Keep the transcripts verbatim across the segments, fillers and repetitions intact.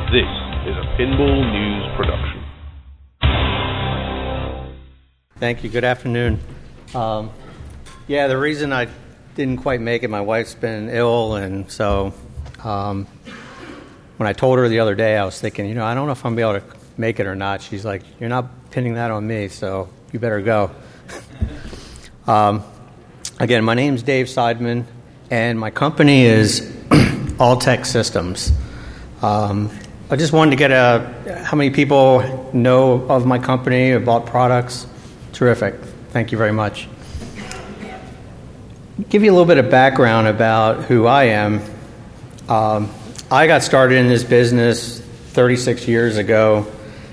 This is a Pinball News production. Thank you. Good afternoon. Um, yeah, the reason I didn't quite make it, my wife's been ill, and so um, when I told her the other day, I was thinking, you know, I don't know if I'm going to be able to make it or not. She's like, you're not pinning that on me, so you better go. um, again, my name's Dave Seidman, and my company is Alltech Systems. Um, I just wanted to get a, how many people know of my company or bought products? Terrific. Thank you very much. Give you a little bit of background about who I am. Um, I got started in this business thirty-six years ago.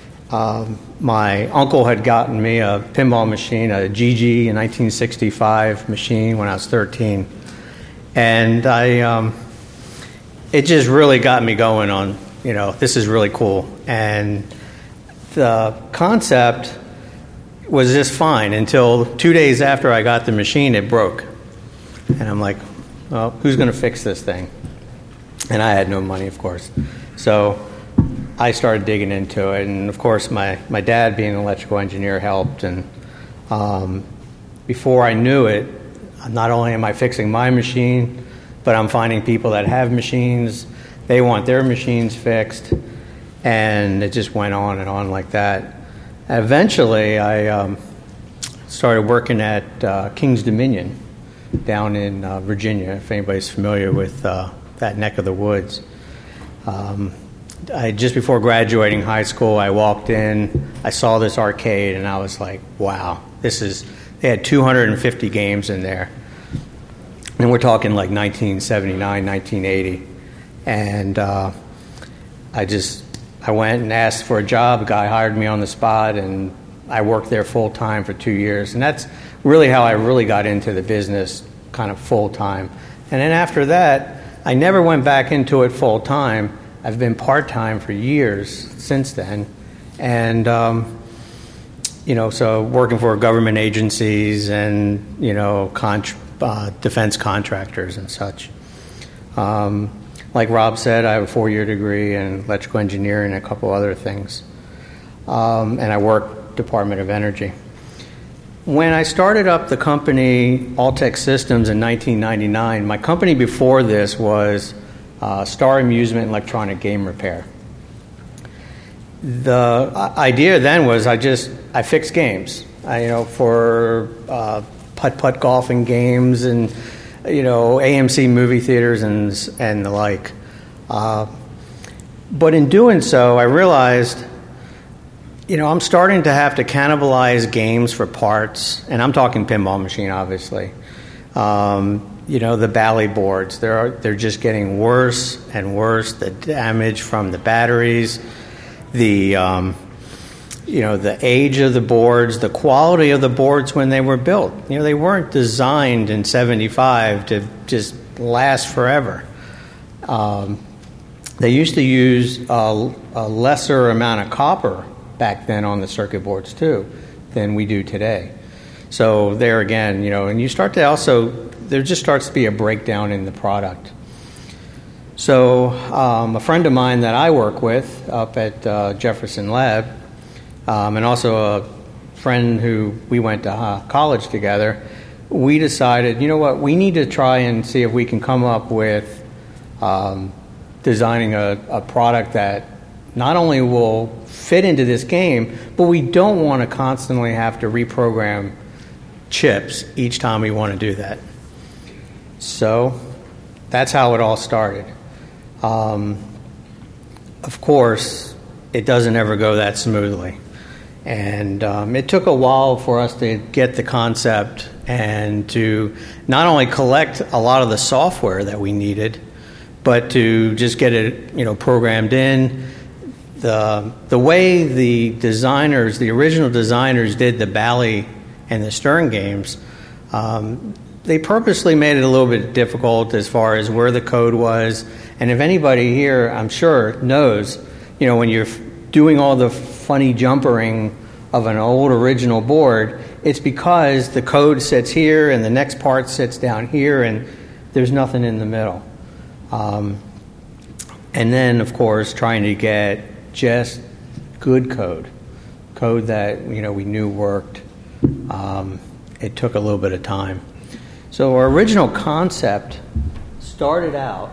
Um, my uncle had gotten me a pinball machine, a G G, a nineteen sixty-five machine when I was thirteen. And I, um, it just really got me going on, you know, this is really cool. And the concept was just fine until two days after I got the machine, it broke. And I'm like, well, who's going to fix this thing? And I had no money, of course. So I started digging into it. And, of course, my, my dad, being an electrical engineer, helped. And um, before I knew it, not only am I fixing my machine, but I'm finding people that have machines. They want their machines fixed. And it just went on and on like that. Eventually, I um, started working at uh, King's Dominion down in uh, Virginia, if anybody's familiar with uh, that neck of the woods. Um, I, just before graduating high school, I walked in, I saw this arcade, and I was like, wow, this is, they had two hundred fifty games in there. And we're talking like nineteen seventy-nine, nineteen eighty. And uh, I just, I went and asked for a job. A guy hired me on the spot, and I worked there full time for two years. And that's really how I really got into the business, kind of full time. And then after that, I never went back into it full time. I've been part time for years since then. And, um, you know, so working for government agencies and, you know, contr- uh, defense contractors and such. Um, Like Rob said, I have a four-year degree in electrical engineering and a couple other things. Um, and I work Department of Energy. When I started up the company, Alltech Systems, in nineteen ninety-nine, my company before this was uh, Star Amusement Electronic Game Repair. The idea then was I just, I fixed games, I, you know, for uh, putt-putt golfing games and you know, A M C movie theaters and and the like. Uh, but in doing so, I realized, you know, I'm starting to have to cannibalize games for parts, and I'm talking pinball machine, obviously. Um, you know, the Bally boards, they're they're just getting worse and worse. The damage from the batteries, the um, you know, the age of the boards, the quality of the boards when they were built. You know, they weren't designed in seventy-five to just last forever. Um, they used to use a, a lesser amount of copper back then on the circuit boards too than we do today. So there again, you know, and you start to also, there just starts to be a breakdown in the product. So um, a friend of mine that I work with up at uh, Jefferson Lab, Um, and also a friend who we went to uh, college together, we decided, you know what, we need to try and see if we can come up with um, designing a, a product that not only will fit into this game, but we don't want to constantly have to reprogram chips each time we want to do that. So that's how it all started. Um, of course, it doesn't ever go that smoothly. And um, it took a while for us to get the concept and to not only collect a lot of the software that we needed, but to just get it, you know, programmed in. The the way the designers, the original designers, did the Bally and the Stern games, um, they purposely made it a little bit difficult as far as where the code was. And if anybody here, I'm sure, knows, you know, when you're doing all the funny jumpering of an old original board, it's because the code sits here and the next part sits down here and there's nothing in the middle. Um, And then, of course, trying to get just good code, code that, you know, we knew worked. Um, it took a little bit of time. So our original concept started out,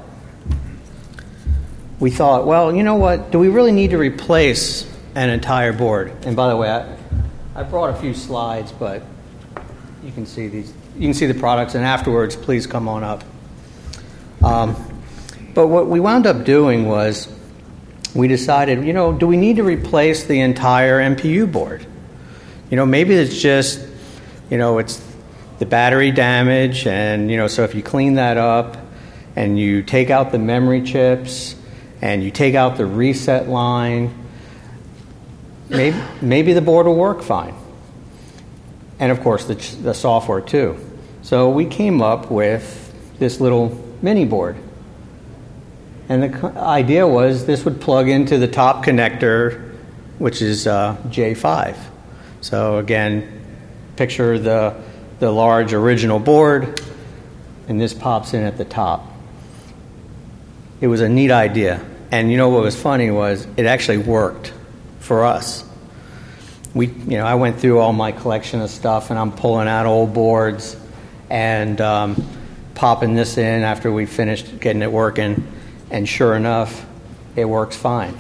we thought, well, you know what, do we really need to replace an entire board? And by the way, I, I brought a few slides, but you can see these. You can see the products, and afterwards, please come on up. Um, but what we wound up doing was we decided, you know, do we need to replace the entire M P U board? You know, maybe it's just, you know, it's the battery damage, and, you know, so if you clean that up and you take out the memory chips and you take out the reset line, maybe, maybe the board will work fine. And, of course, the, the software, too. So we came up with this little mini board. And the idea was this would plug into the top connector, which is uh, J five. So, again, picture the, the large original board, and this pops in at the top. It was a neat idea. And you know what was funny was it actually worked for us. We, you know, I went through all my collection of stuff, and I'm pulling out old boards and um, popping this in after we finished getting it working, and sure enough, it works fine.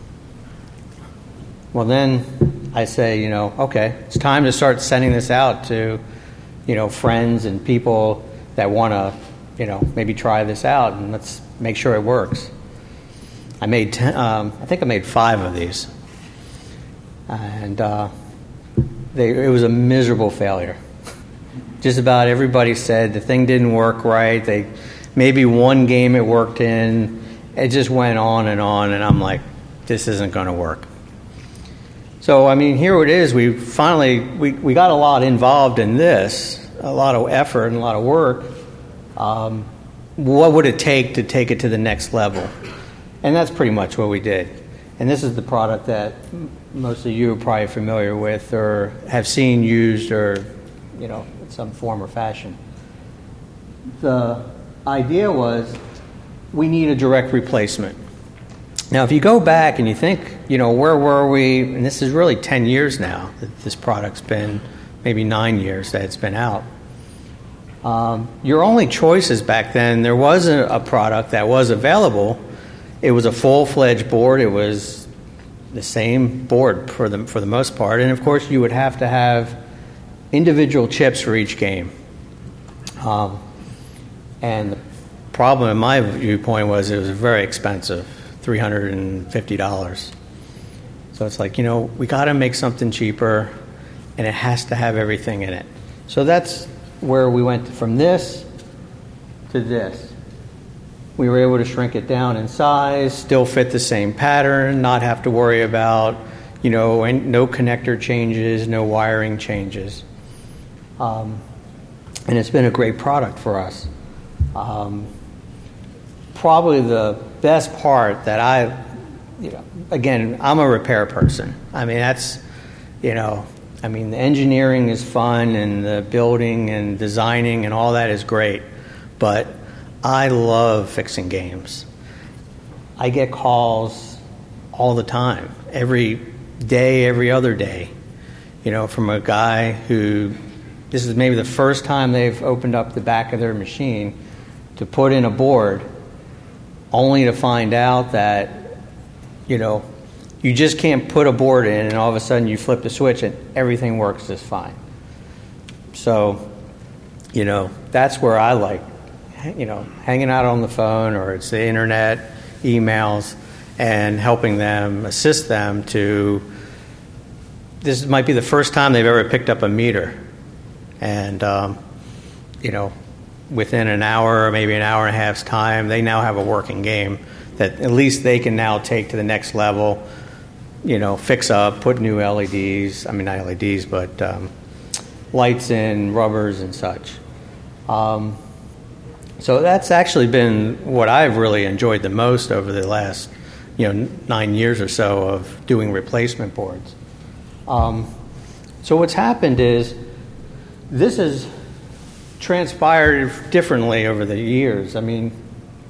Well, then I say, you know, okay, it's time to start sending this out to, you know, friends and people that want to, you know, maybe try this out, and let's make sure it works. I made, ten, um, I think I made five of these. And uh, they, it was a miserable failure. Just about everybody said the thing didn't work right. They maybe one game it worked in. It just went on and on, and I'm like, this isn't going to work. So, I mean, here it is. We finally, we, we got a lot involved in this, a lot of effort and a lot of work. Um, what would it take to take it to the next level? And that's pretty much what we did. And this is the product that most of you are probably familiar with or have seen used or, you know, in some form or fashion. The idea was we need a direct replacement. Now, if you go back and you think, you know, where were we? And this is really ten years now that this product's been, maybe nine years that it's been out. Um, your only choices back then, there was a, a product that was available. It was a full-fledged board. It was the same board for the for the most part, and of course, you would have to have individual chips for each game. Um, and the problem, in my viewpoint, was it was very expensive, three hundred fifty dollars. So it's like, you know, we got to make something cheaper, and it has to have everything in it. So that's where we went from this to this. We were able to shrink it down in size, still fit the same pattern, not have to worry about, you know, no connector changes, no wiring changes. Um, and it's been a great product for us. Um, probably the best part that I, you know, again, I'm a repair person. I mean, that's, you know, I mean, the engineering is fun and the building and designing and all that is great, but I love fixing games. I get calls all the time, every day, every other day, you know, from a guy who, this is maybe the first time they've opened up the back of their machine to put in a board, only to find out that, you know, you just can't put a board in and all of a sudden you flip the switch and everything works just fine. So, you know, that's where I like, you know, hanging out on the phone, or it's the internet, emails, and helping them, assist them to, this might be the first time they've ever picked up a meter. And, um, you know, within an hour or maybe an hour and a half's time, they now have a working game that at least they can now take to the next level, you know, fix up, put new L E Ds, I mean, not L E Ds, but um, lights in, rubbers and such. Um, So that's actually been what I've really enjoyed the most over the last, you know, nine years or so of doing replacement boards. Um, so what's happened is this has transpired differently over the years. I mean,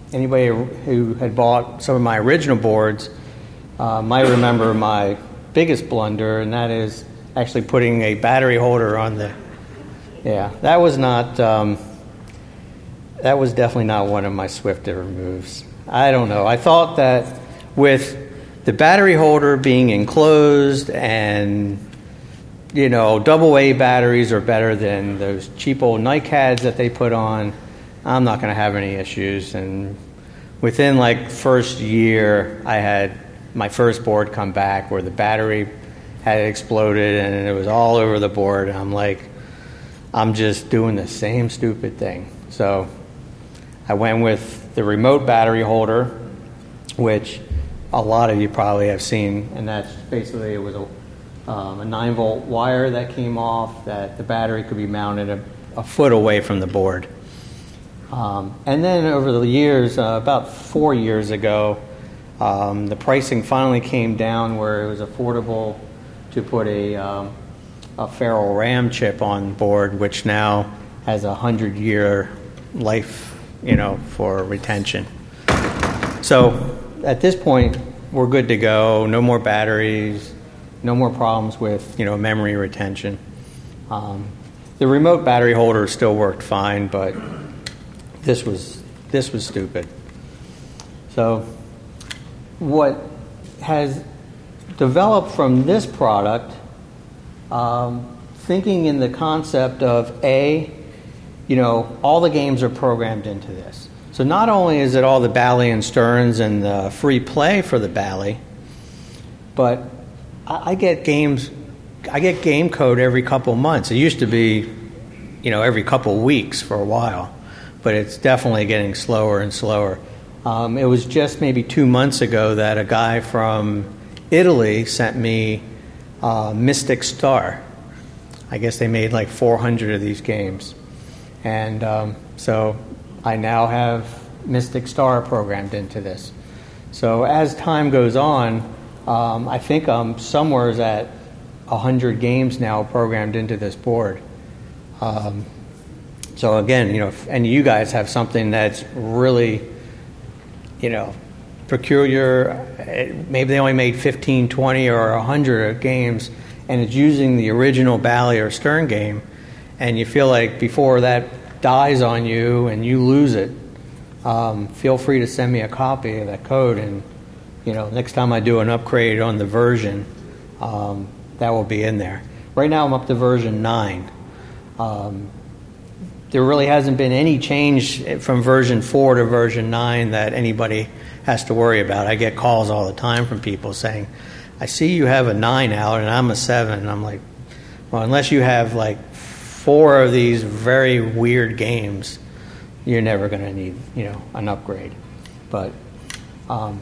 anybody who had bought some of my original boards uh, might remember my biggest blunder, and that is actually putting a battery holder on the. Yeah, that was not. Um, that was definitely not one of my swifter moves. I don't know. I thought that with the battery holder being enclosed and, you know, double A batteries are better than those cheap old NiCads that they put on. I'm not going to have any issues. And within like first year, I had my first board come back where the battery had exploded and it was all over the board. I'm like, I'm just doing the same stupid thing. So I went with the remote battery holder, which a lot of you probably have seen, and that's basically, it was a, um, a nine volt wire that came off that the battery could be mounted a, a foot away from the board. Um, and then over the years, uh, about four years ago, um, the pricing finally came down where it was affordable to put a, um, a ferro RAM chip on board, which now has a hundred year life, you know, for retention. So at this point, we're good to go. No more batteries, no more problems with, you know, memory retention. Um, the remote battery holder still worked fine, but this was this was stupid. So what has developed from this product, um, thinking in the concept of A, you know, all the games are programmed into this. So not only is it all the Bally and Stearns and the free play for the Bally, but I, I get games, I get game code every couple months. It used to be, you know, every couple weeks for a while, but it's definitely getting slower and slower. Um, it was just maybe two months ago that a guy from Italy sent me uh, Mystic Star. I guess they made like four hundred of these games. And um, so I now have Mystic Star programmed into this. So as time goes on, um, I think I'm somewhere at one hundred games now programmed into this board. Um, so again, you know, if any of you guys have something that's really, you know, peculiar, maybe they only made fifteen, twenty, or one hundred games, and it's using the original Bally or Stern game, and you feel like before that dies on you and you lose it, um, feel free to send me a copy of that code, and you know, next time I do an upgrade on the version, um, that will be in there. Right now I'm up to version nine. Um, there really hasn't been any change from version four to version nine that anybody has to worry about. I get calls all the time from people saying, I see you have a nine out and I'm a seven. And I'm like, well, unless you have like four of these very weird games, you're never going to need, you know, an upgrade. But um,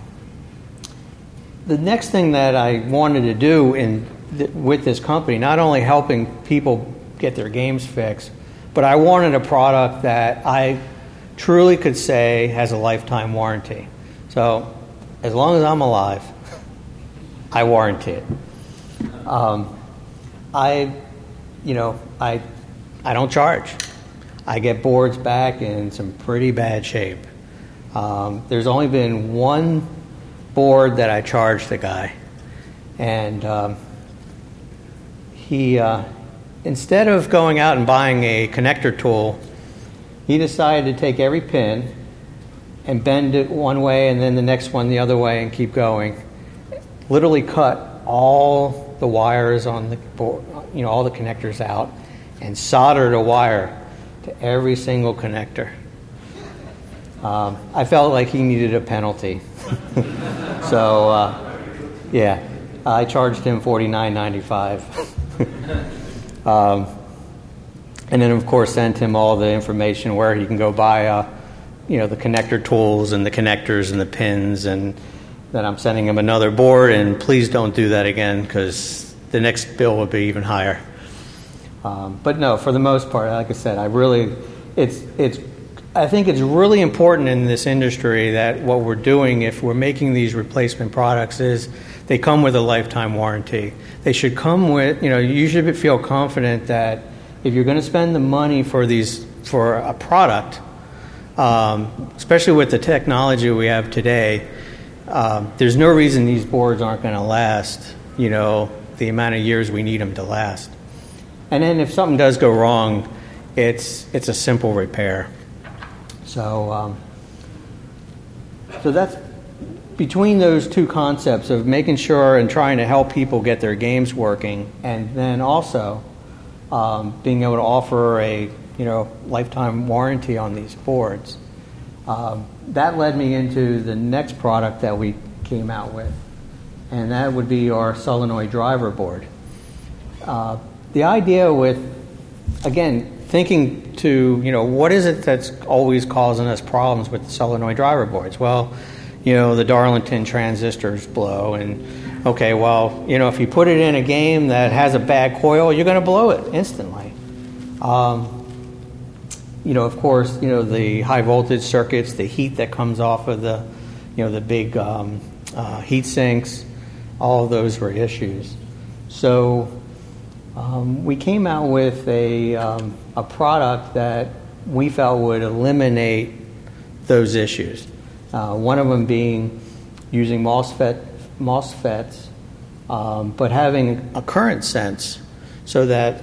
the next thing that I wanted to do in th- with this company, not only helping people get their games fixed, but I wanted a product that I truly could say has a lifetime warranty. So as long as I'm alive, I warranty it. Um, I, you know, I, I don't charge. I get boards back in some pretty bad shape. Um, there's only been one board that I charged the guy, and um, he, uh, instead of going out and buying a connector tool, he decided to take every pin and bend it one way and then the next one the other way and keep going. Literally cut all the wires on the board, you know, all the connectors out, and soldered a wire to every single connector. Um, I felt like he needed a penalty. so, uh, yeah, I charged him forty-nine ninety-five. um, and then, of course, sent him all the information where he can go buy, uh, you know, the connector tools and the connectors and the pins, and then I'm sending him another board, and please don't do that again because the next bill will be even higher. Um, but no, for the most part, like I said, I really, it's, it's, I think it's really important in this industry that what we're doing, if we're making these replacement products, is they come with a lifetime warranty. They should come with, you know, you should feel confident that if you're going to spend the money for these, for a product, um, especially with the technology we have today, um, there's no reason these boards aren't going to last, you know, the amount of years we need them to last. And then if something does go wrong, it's it's a simple repair. So, um, so that's between those two concepts of making sure and trying to help people get their games working, and then also um, being able to offer a you know lifetime warranty on these boards. Um, that led me into the next product that we came out with, and that would be our solenoid driver board. Uh, the idea with, again, thinking to, you know, what is it that's always causing us problems with the solenoid driver boards? Well, you know, the Darlington transistors blow, and okay, well, you know, if you put it in a game that has a bad coil, you're going to blow it instantly. Um, you know, of course, you know, the high voltage circuits, the heat that comes off of the, you know, the big um, uh, heat sinks, all of those were issues. So um, we came out with a um, a product that we felt would eliminate those issues. Uh, one of them being using MOSFET, MOSFETs, um, but having a current sense, so that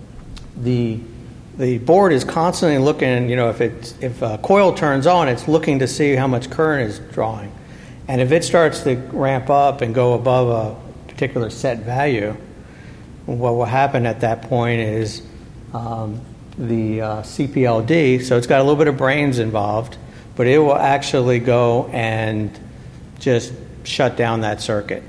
the the board is constantly looking. You know, if it's if a coil turns on, it's looking to see how much current is drawing, and if it starts to ramp up and go above a particular set value, what will happen at that point is um, the uh, C P L D. So it's got a little bit of brains involved, but it will actually go and just shut down that circuit.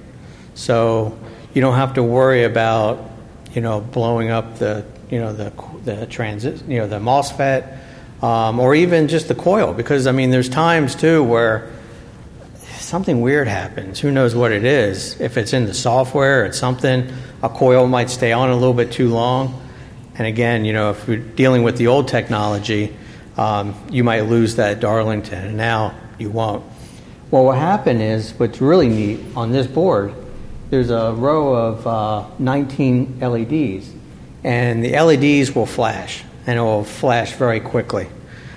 So you don't have to worry about, you know, blowing up the, you know, the the transit, you know, the MOSFET, um, or even just the coil, because I mean, there's times too where something weird happens. Who knows what it is? If it's in the software, it's something. A coil might stay on a little bit too long, and again, you know, if we're dealing with the old technology, Um, you might lose that Darlington, and now you won't. Well, what happened is, what's really neat on this board, there's a row of uh, nineteen L E Ds, and the L E Ds will flash, and it will flash very quickly.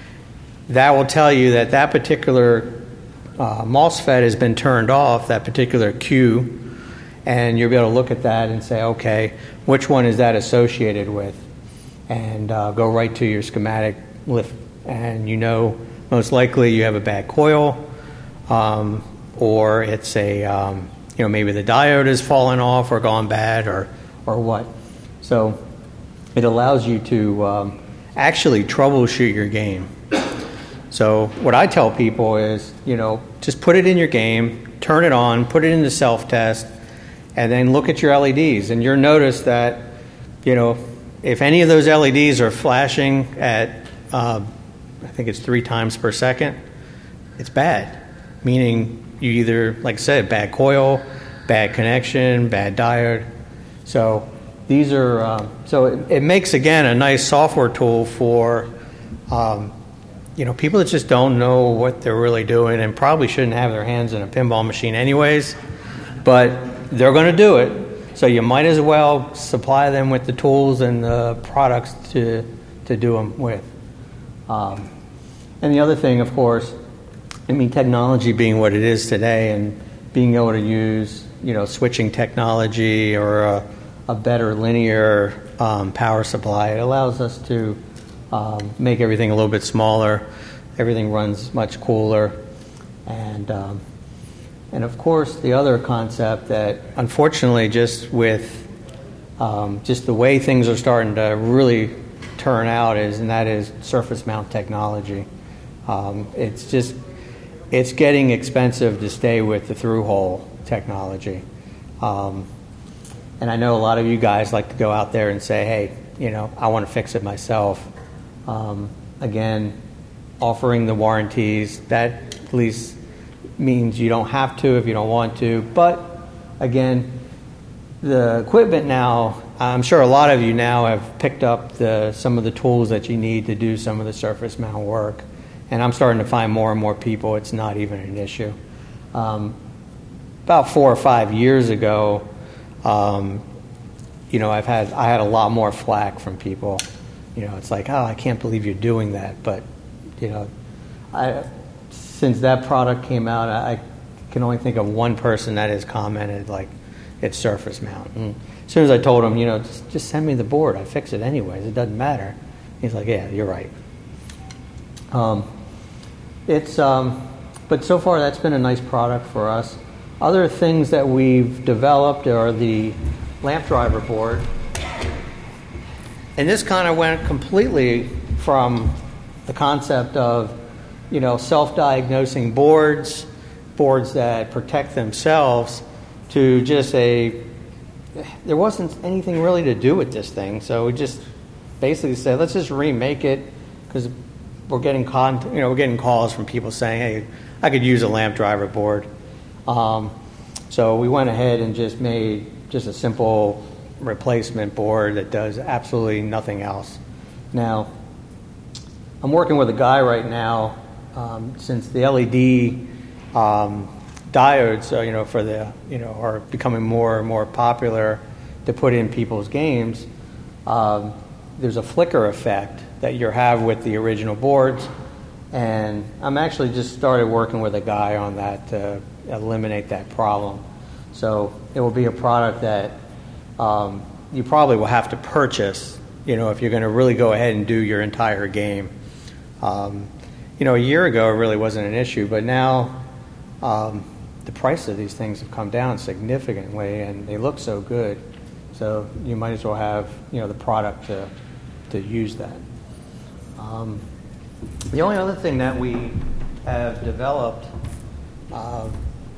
That will tell you that that particular uh, MOSFET has been turned off, that particular Q, and you'll be able to look at that and say, okay, which one is that associated with? And uh, go right to your schematic lift, and you know most likely you have a bad coil, um, or it's a um, you know maybe the diode has fallen off or gone bad, or or what. So it allows you to um, actually troubleshoot your game. So what I tell people is, you know, just put it in your game, turn it on, put it into self-test, and then look at your L E Ds, and you'll notice that, you know, if any of those L E Ds are flashing at Uh, I think it's three times per second, it's bad. Meaning you either, like I said, bad coil, bad connection, bad diode. So these are, um, so it, it makes, again, a nice software tool for, um, you know, people that just don't know what they're really doing and probably shouldn't have their hands in a pinball machine anyways, but they're going to do it. So you might as well supply them with the tools and the products to, to do them with. Um, and the other thing, of course, I mean, technology being what it is today, and being able to use, you know, switching technology or a, a better linear um, power supply, it allows us to um, make everything a little bit smaller. Everything runs much cooler, and um, and of course, the other concept that, unfortunately, just with um, just the way things are starting to really turn out is, and that is surface mount technology. Um, it's just, it's getting expensive to stay with the through hole technology. Um, and I know a lot of you guys like to go out there and say, hey, you know, I want to fix it myself. Um, again, offering the warranties, that at least means you don't have to if you don't want to. But again, the equipment now, I'm sure a lot of you now have picked up the, some of the tools that you need to do some of the surface mount work. And I'm starting to find more and more people, it's not even an issue. Um, about four or five years ago, um, you know, I've had, I had a lot more flack from people. You know, it's like, oh, I can't believe you're doing that. But, you know, I, since that product came out, I, I can only think of one person that has commented like it's surface mount. And as soon as I told him, you know, just, just send me the board, I fix it anyways, it doesn't matter. He's like, yeah, you're right. Um, it's, um, but so far that's been a nice product for us. Other things that we've developed are the lamp driver board. And this kind of went completely from the concept of, you know, self-diagnosing boards, boards that protect themselves, to just a, there wasn't anything really to do with this thing. So we just basically said, let's just remake it, because we're getting con, you know, we're getting calls from people saying, hey, I could use a lamp driver board. Um, so we went ahead and just made just a simple replacement board that does absolutely nothing else. Now, I'm working with a guy right now, um, since the L E D um, diodes, uh, you know, for the, you know, are becoming more and more popular to put in people's games. Um, there's a flicker effect that you have with the original boards, and I'm actually just started working with a guy on that to eliminate that problem. So it will be a product that um, you probably will have to purchase, you know, if you're going to really go ahead and do your entire game. Um, you know, a year ago it really wasn't an issue, but now um, the price of these things have come down significantly, and they look so good. So you might as well have, you know, the product to to use that. Um, the only other thing that we have developed, uh,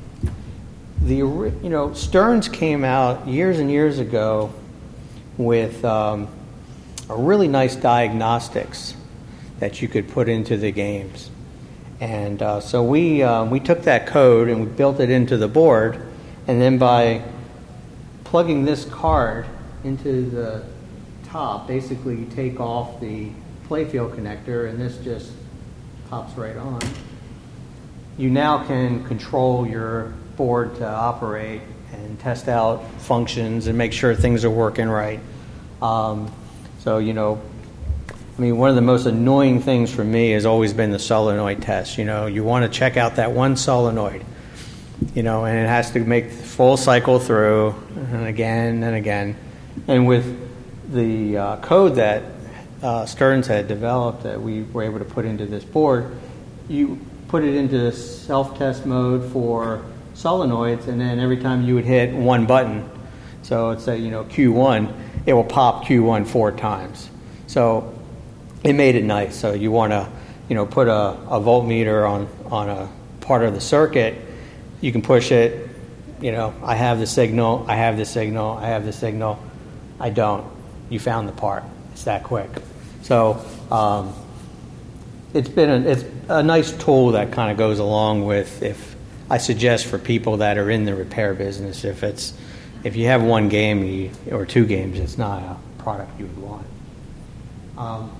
the you know, Stearns came out years and years ago with um, a really nice diagnostics that you could put into the games. And uh, so we uh, we took that code and we built it into the board, and then by plugging this card into the top, basically you take off the playfield connector, and this just pops right on. You now can control your board to operate and test out functions and make sure things are working right. Um, so, you know, I mean, one of the most annoying things for me has always been the solenoid test. You know, you want to check out that one solenoid, you know, and it has to make the full cycle through, and again and again. And with the uh, code that uh, Stearns had developed that we were able to put into this board, you put it into self-test mode for solenoids, and then every time you would hit one button, so let's say, you know, Q one, it will pop Q one four times. So it made it nice. So you want to, you know, put a, a voltmeter on, on a part of the circuit, you can push it, you know, I have the signal, I have the signal, I have the signal, I don't. You found the part. It's that quick. So um, it's been a, it's a nice tool that kind of goes along with, if I suggest for people that are in the repair business, if it's if you have one game you, or two games, it's not a product you would want. Um,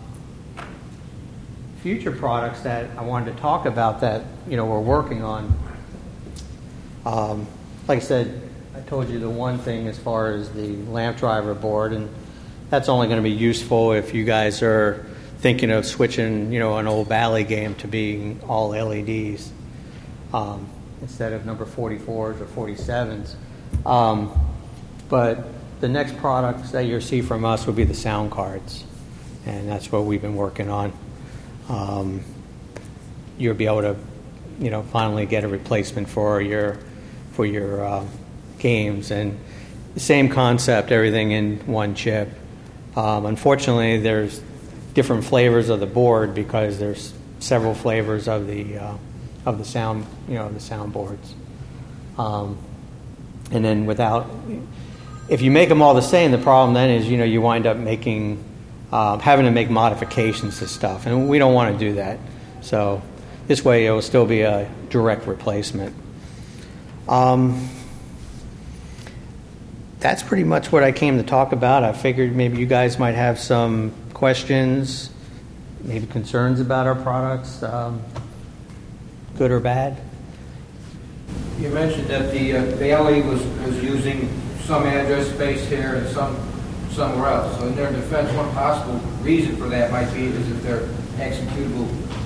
future products that I wanted to talk about that, you know, we're working on. Um, like I said, I told you the one thing as far as the lamp driver board, and that's only going to be useful if you guys are thinking of switching, you know, an old Bally game to being all L E Ds um, instead of number forty-fours or forty-sevens. Um, but the next products that you'll see from us will be the sound cards, and that's what we've been working on. Um, you'll be able to, you know, finally get a replacement for your for your uh, games, and the same concept, everything in one chip. Um, unfortunately, there's different flavors of the board because there's several flavors of the uh, of the sound, you know, the sound boards. Um, and then without, if you make them all the same, the problem then is, you know, you wind up making uh, having to make modifications to stuff, and we don't want to do that. So this way, it will still be a direct replacement. Um, That's pretty much what I came to talk about. I figured maybe you guys might have some questions, maybe concerns about our products, um, good or bad. You mentioned that the uh, Bally was, was using some address space here and some somewhere else. So in their defense, one possible reason for that might be is that they're executable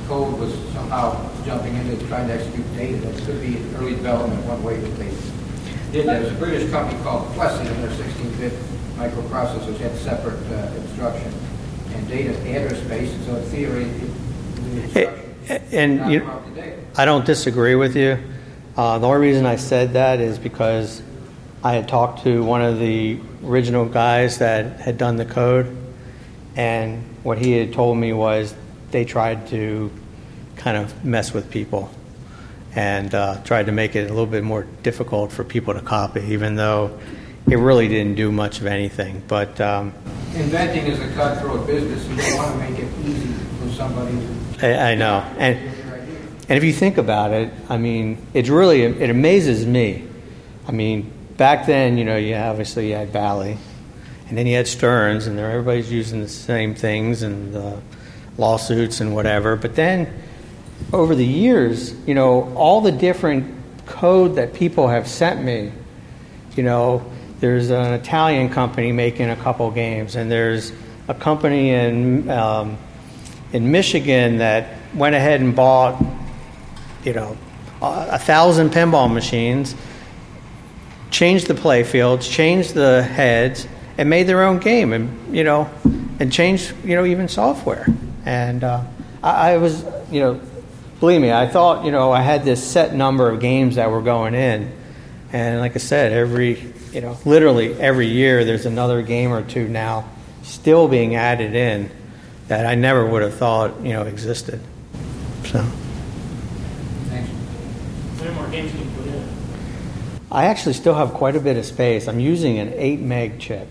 code was somehow jumping into trying to execute data. That could be early development, one way that they did that. There's a British company called Plessey, and their sixteen-bit microprocessors had separate uh, instruction and data address space, and so in theory, it, the instruction and you, about the data. I don't disagree with you. Uh, the only reason I said that is because I had talked to one of the original guys that had done the code, and what he had told me was they tried to kind of mess with people and uh, tried to make it a little bit more difficult for people to copy, even though it really didn't do much of anything. But um, inventing is a cutthroat business. You don't want to make it easy for somebody to... I, I know. And, and if you think about it, I mean, it's really, it amazes me. I mean, back then, you know, you obviously you had Valley, and then you had Stearns, and everybody's using the same things and uh, lawsuits and whatever. But then over the years, you know, all the different code that people have sent me, you know, there's an Italian company making a couple games, and there's a company in um, in Michigan that went ahead and bought, you know, a, a thousand pinball machines, changed the play fields, changed the heads, and made their own game, and you know, and changed, you know, even software. And uh, I, I was, you know, believe me, I thought, you know, I had this set number of games that were going in, and like I said, every, you know, literally every year there's another game or two now still being added in that I never would have thought, you know, existed. So. Thanks. How many more games can you put in? I actually still have quite a bit of space. I'm using an eight meg chip,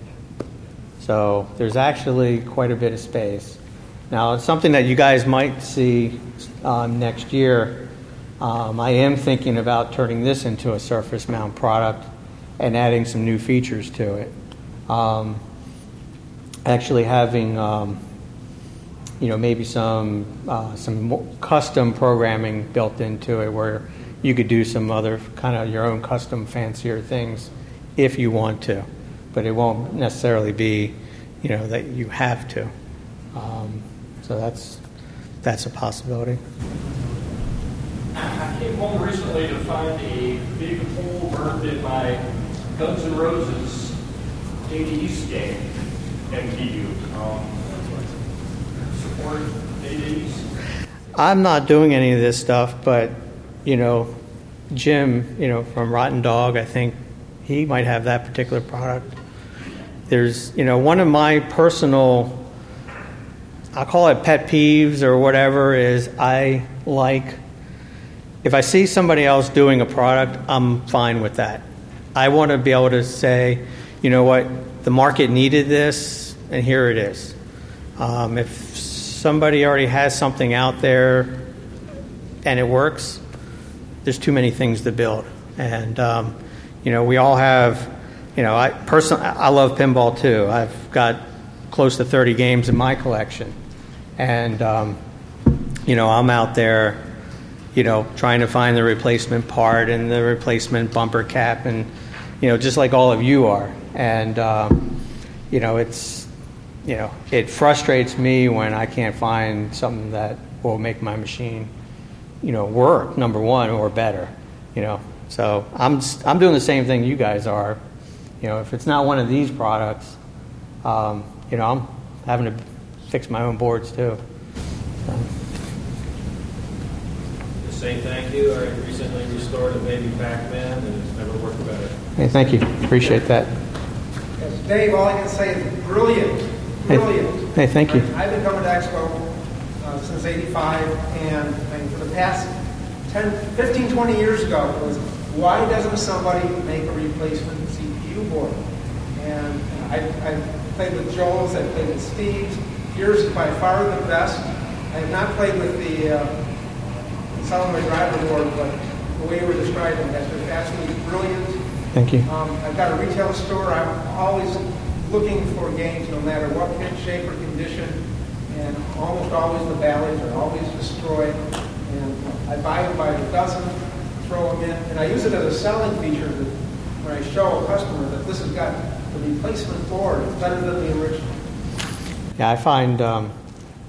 so there's actually quite a bit of space. Now, it's something that you guys might see um, next year. Um, I am thinking about turning this into a surface mount product and adding some new features to it. Um, actually having, um, you know, maybe some uh, some custom programming built into it where you could do some other kind of your own custom fancier things if you want to, but it won't necessarily be, you know, that you have to. Um, so that's that's a possibility. I came home recently to find a big hole burned in my Guns N' Roses A D East game M P U. Um, support A D East? I'm not doing any of this stuff, but, you know, Jim, you know, from Rotten Dog, I think he might have that particular product. There's, you know, one of my personal, I'll call it pet peeves or whatever, is I like, if I see somebody else doing a product, I'm fine with that. I want to be able to say, you know what, the market needed this, and here it is. Um, if somebody already has something out there and it works, there's too many things to build. And, um, you know, we all have, you know, I personally, I love pinball too. I've got close to thirty games in my collection. And, um, you know, I'm out there, you know, trying to find the replacement part and the replacement bumper cap, and, you know, just like all of you are. And, um, you know, it's, you know, it frustrates me when I can't find something that will make my machine, you know, work, number one, or better, you know. So I'm I'm doing the same thing you guys are. You know, if it's not one of these products, um, you know, I'm having to fix my own boards too. So. Just say thank you. I recently restored a baby Pac-Man, and it's never worked better. Hey, thank you. Appreciate that. Yes, Dave, all I can say is brilliant. Brilliant. Hey, hey thank you. I've been coming to Expo uh, since eighty-five, and, and for the past ten, fifteen, twenty years ago, it was, why doesn't somebody make a replacement C P U board? And I, I played with Joel's, I played with Steve's. Yours is by far the best. I have not played with the uh, solenoid driver board, but the way you were describing that's been absolutely brilliant. Thank you. Um, I've got a retail store. I'm always looking for games, no matter what pitch, shape, or condition, and almost always the valleys are always destroyed. And I buy them by the dozen, throw them in, and I use it as a selling feature that when I show a customer that this has got the replacement board, it's better than the original. Yeah, I find um,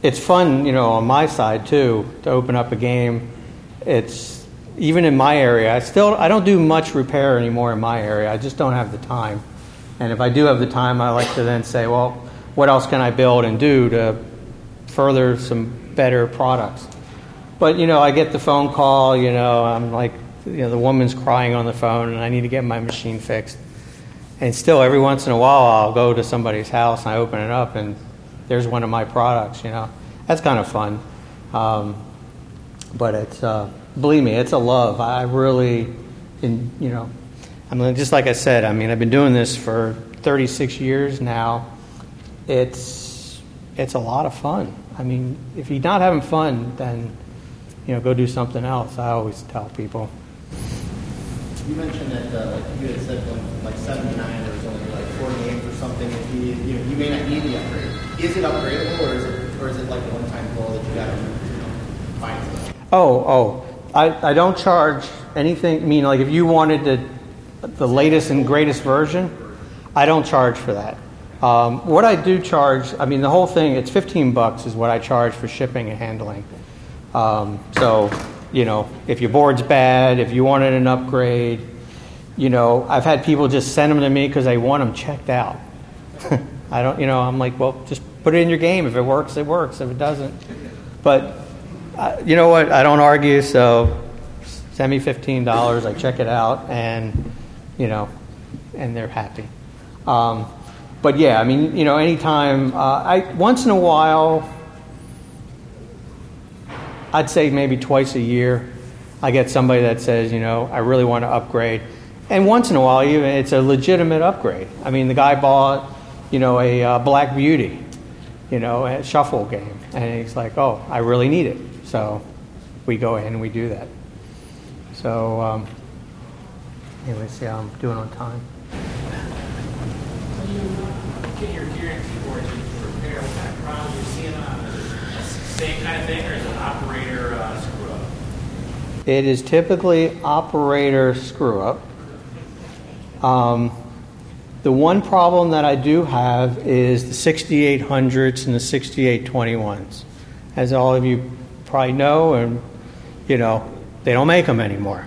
it's fun, you know, on my side too, to open up a game. It's even in my area. I still I don't do much repair anymore in my area. I just don't have the time. And if I do have the time, I like to then say, well, what else can I build and do to further some better products? But you know, I get the phone call. You know, I'm like, you know, the woman's crying on the phone, and I need to get my machine fixed. And still, every once in a while, I'll go to somebody's house and I open it up, and there's one of my products. You know, that's kind of fun. Um, but it's uh, believe me, it's a love. I really, in, you know, I mean, just like I said, I mean, I've been doing this for thirty-six years now. It's it's a lot of fun. I mean, if you're not having fun, then you know, go do something else. I always tell people. You mentioned that, uh, like you had said, when like seventy-nine, there was only like forty-eight or something. If you, you know, you may not need the upgrade. Is it upgradable, or is it, or is it like a one-time goal that you got to, you know, find something? Oh, oh, I, I don't charge anything. I mean, like if you wanted the the latest and greatest version, I don't charge for that. Um, what I do charge, I mean, the whole thing, it's fifteen bucks is what I charge for shipping and handling. Um, so. You know, if your board's bad, if you wanted an upgrade, you know, I've had people just send them to me because they want them checked out. I don't, you know, I'm like, well, just put it in your game. If it works, it works. If it doesn't, but uh, you know what? I don't argue. So send me fifteen dollars. I check it out, and you know, and they're happy. Um, but yeah, I mean, you know, anytime uh, I once in a while. I'd say maybe twice a year, I get somebody that says, you know, I really want to upgrade. And once in a while, even it's a legitimate upgrade. I mean, the guy bought, you know, a uh, Black Beauty, you know, a shuffle game. And he's like, oh, I really need it. So we go ahead and we do that. So, um, anyway, let's see how I'm doing on time. When you get your gear and keyboard to repair, what kind of problems are you seeing on it? Same kind of thing, or is it operator uh, screw up? It is typically operator screw up. Um, the one problem that I do have is the sixty-eight hundreds and the sixty-eight twenty-ones. As all of you probably know, and you know, they don't make them anymore.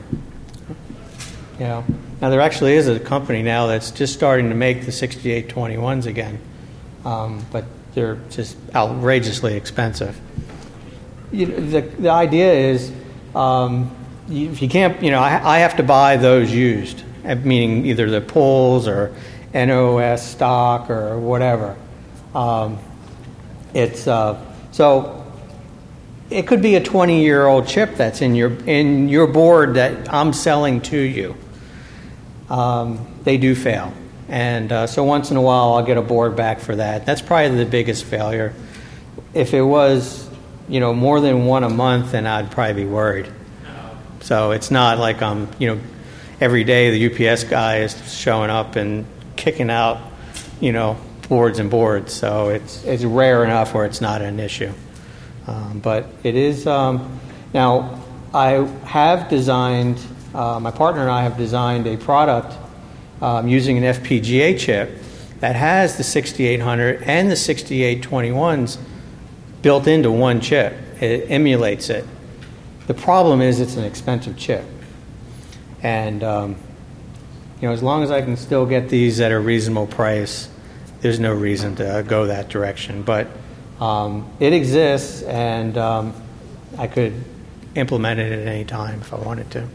You know, now there actually is a company now that's just starting to make the sixty-eight twenty-ones again, um, but they're just outrageously expensive. You know, the the idea is, um, you, if you can't, you know, I, I have to buy those used, meaning either the pulls or N O S stock or whatever. Um, it's uh, so it could be a twenty-year-old chip that's in your in your board that I'm selling to you. Um, they do fail, and uh, so once in a while I'll get a board back for that. That's probably the biggest failure. If it was, you know, more than one a month, then I'd probably be worried. So it's not like I'm, you know, every day the U P S guy is showing up and kicking out, you know, boards and boards. So it's it's rare enough where it's not an issue. Um, but it is um, now. I have designed. Uh, my partner and I have designed a product um, using an F P G A chip that has the sixty-eight hundred and the sixty-eight twenty-ones built into one chip. It emulates it. The problem is it's an expensive chip. And, um, you know, as long as I can still get these at a reasonable price, there's no reason to go that direction. But um, it exists, and um, I could implement it at any time if I wanted to.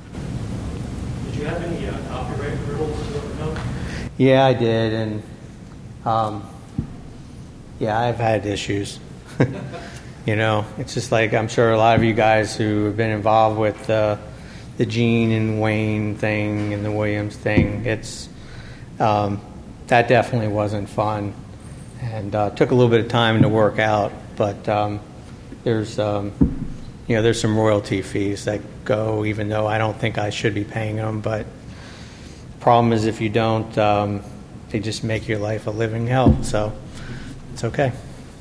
Did you have any uh, copyright hurdles to overcome? Yeah, I did. And, um, yeah, I've had issues. You know, it's just like I'm sure a lot of you guys who have been involved with uh, the Gene and Wayne thing and the Williams thing, it's um, that definitely wasn't fun, and uh, took a little bit of time to work out. But um, there's um, you know there's some royalty fees that go, even though I don't think I should be paying them. But the problem is if you don't, um, they just make your life a living hell. So it's okay.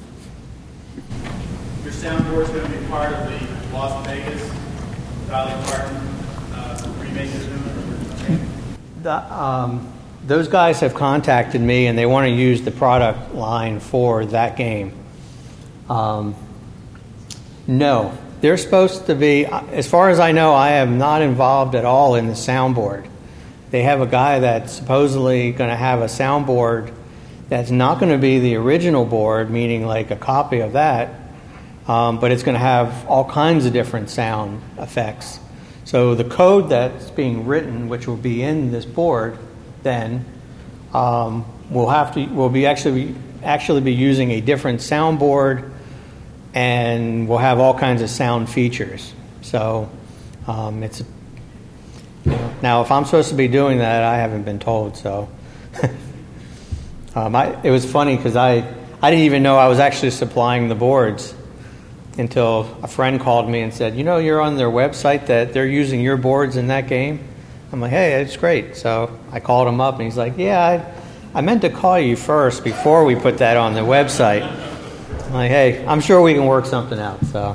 Your soundboard is going to be part of the Las Vegas Dolly Parton uh, remake of it? The, um, those guys have contacted me and they want to use the product line for that game. Um, no, they're supposed to be, as far as I know, I am not involved at all in the soundboard. They have a guy that's supposedly going to have a soundboard that's not going to be the original board, meaning like a copy of that, um, but it's going to have all kinds of different sound effects. So the code that's being written, which will be in this board, then um, will have to will be actually actually be using a different soundboard, and we'll have all kinds of sound features. So um, it's you know, now if I'm supposed to be doing that, I haven't been told. So um, I, it was funny because I I didn't even know I was actually supplying the boards until a friend called me and said, you know, you're on their website that they're using your boards in that game. I'm like, hey, it's great. So I called him up, and he's like, yeah, I, I meant to call you first before we put that on the website. I'm like, hey, I'm sure we can work something out. So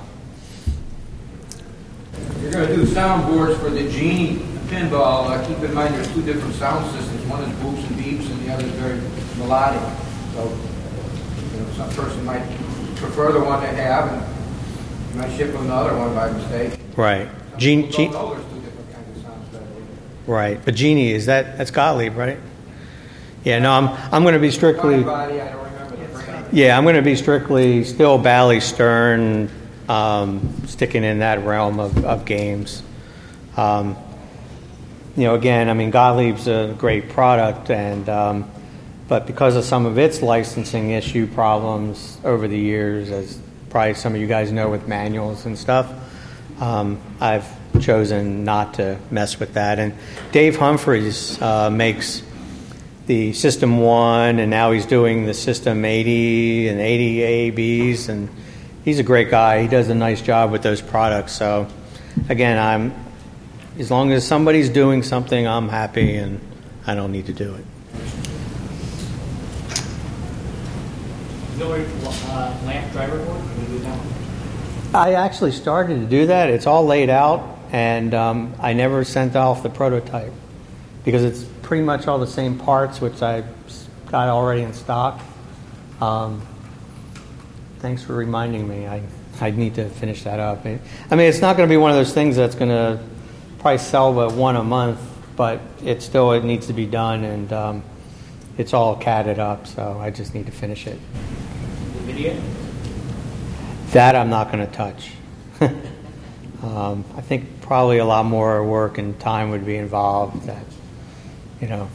You're going to do soundboards for the Genie pinball. Uh, keep in mind there's two different sound systems. One is boops and beeps, and the other is very melodic. So you know, some person might prefer the one they have, and you might ship them another one by mistake. right, Some Gene, people Gene, don't know there's two different kinds of sounds that way. right, but Genie is that that's Gottlieb, right? Yeah, no, I'm I'm going to be strictly. Body, I don't remember the brand. Yeah, I'm going to be strictly still Bally Stern, um, sticking in that realm of, of games. Um, you know, again, I mean, Gottlieb's a great product, and um, but because of some of its licensing issue problems over the years, as probably some of you guys know with manuals and stuff, um, I've chosen not to mess with that. And Dave Humphreys uh, makes the System one, and now he's doing the System eighty and eighty A Bs, and he's a great guy. He does a nice job with those products. So again, I'm as long as somebody's doing something, I'm happy, and I don't need to do it. Auxiliary uh, lamp driver board, can we do that one? I actually started to do that. It's all laid out, and um, I never sent off the prototype because it's pretty much all the same parts, which I got already in stock. Um, thanks for reminding me. I, I need to finish that up. I mean, it's not going to be one of those things that's going to probably sell but one a month, but it still it needs to be done, and um, it's all catted up, so I just need to finish it. NVIDIA? That I'm not going to touch. um, I think probably a lot more work and time would be involved. That, you know.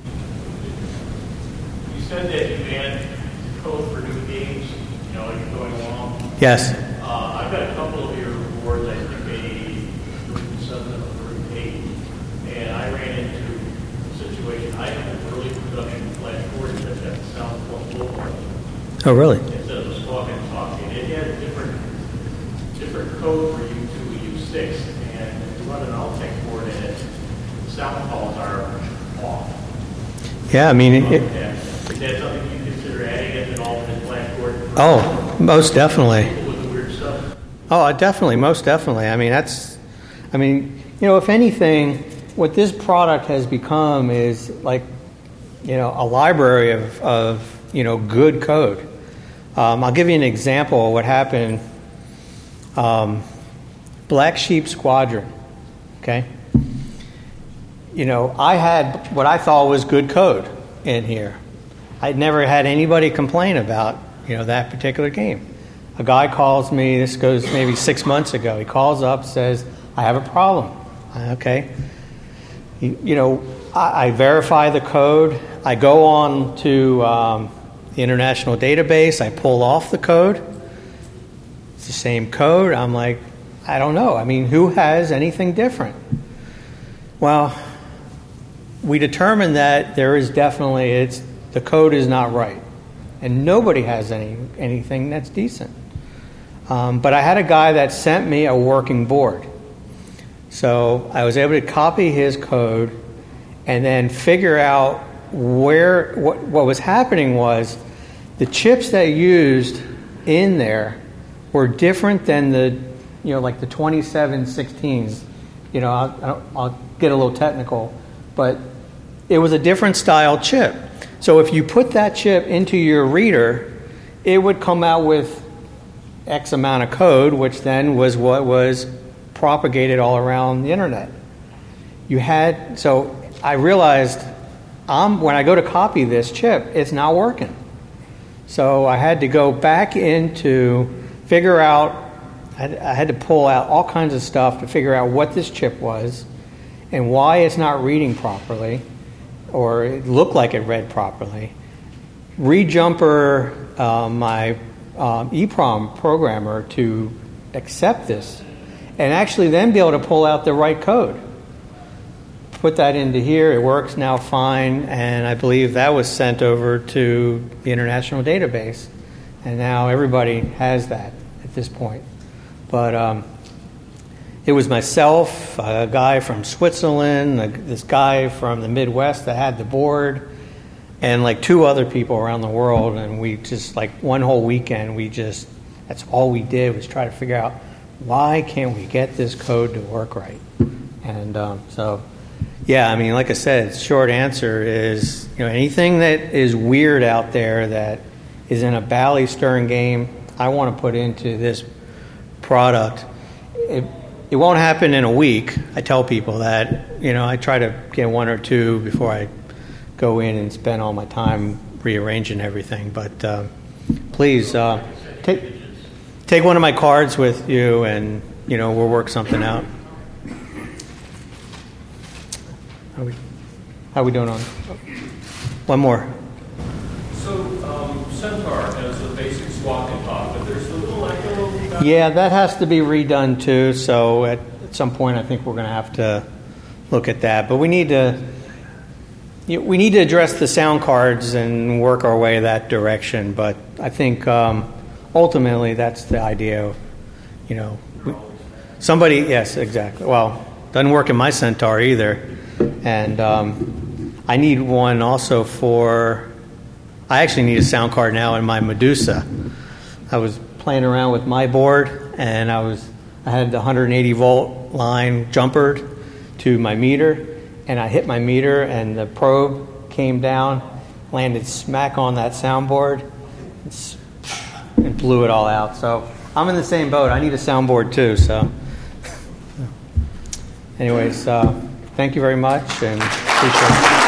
You said that you add code for new games, you know, like you're going along. Yes. Uh, I've got a couple of your boards, I think a thirty-seven or thirty-eight, and I ran into a situation. I have an early production flash board that had sound plus low part. Oh, really? Instead of a squawk and talk, and it had a different, different code for U two, U six, and if you run an Altec board in it, sound calls are off. Yeah, I mean, it, it, Is that something you consider adding as an alternate flash board? oh, most definitely. People with the weird stuff? Oh, definitely, most definitely. I mean, that's, I mean, you know, if anything, what this product has become is like, you know, a library of, of you know, good code. Um, I'll give you an example of what happened. Um, Black Sheep Squadron, okay? You know, I had what I thought was good code in here. I'd never had anybody complain about, you know, that particular game. A guy calls me, this goes maybe six months ago, he calls up, says, I have a problem. Okay. You, you know, I, I verify the code. I go on to um, the international database. I pull off the code. It's the same code. I'm like, I don't know. I mean, who has anything different? Well, we determined that there is definitely, it's the code is not right. And nobody has any anything that's decent. Um, but I had a guy that sent me a working board. So I was able to copy his code and then figure out where, what, what was happening was the chips that used in there were different than the, you know, like the twenty-seven sixteens. You know, I'll, I'll get a little technical, but it was a different style chip. So if you put that chip into your reader, it would come out with X amount of code, which then was what was propagated all around the internet. You had, so I realized um, when I go to copy this chip, it's not working. So I had to go back into figure out, I had, I had to pull out all kinds of stuff to figure out what this chip was and why it's not reading properly, or it looked like it read properly. Rejumper uh, my um, EEPROM programmer to accept this, and actually then be able to pull out the right code. Put that into here, it works now fine, and I believe that was sent over to the international database, and now everybody has that at this point. But um, it was myself, a guy from Switzerland, a, this guy from the Midwest that had the board, and like two other people around the world, and we just, like one whole weekend, we just, that's all we did was try to figure out, why can't we get this code to work right? And um, so, yeah, I mean, like I said, short answer is, you know, anything that is weird out there that is in a Bally Stern game, I want to put into this product. It, it won't happen in a week. I tell people that, you know, I try to get one or two before I go in and spend all my time rearranging everything. But uh, please uh, take take one of my cards with you, and you know we'll work something out. How we how we doing on? One more. So um, Centaur has a basic squawk and talk, but there's a little echo. Yeah, that has to be redone too. So at, at some point, I think we're going to have to look at that. But we need to. We need to address the sound cards and work our way that direction, but I think um, ultimately that's the idea of, you know, somebody, yes, exactly. Well, doesn't work in my Centaur either. And um, I need one also for, I actually need a sound card now in my Medusa. I was playing around with my board, and I was, I had the one hundred eighty volt line jumpered to my meter, and I hit my meter, and the probe came down, landed smack on that soundboard, and blew it all out. So I'm in the same boat. I need a soundboard too. So, anyways, uh, thank you very much, and appreciate it.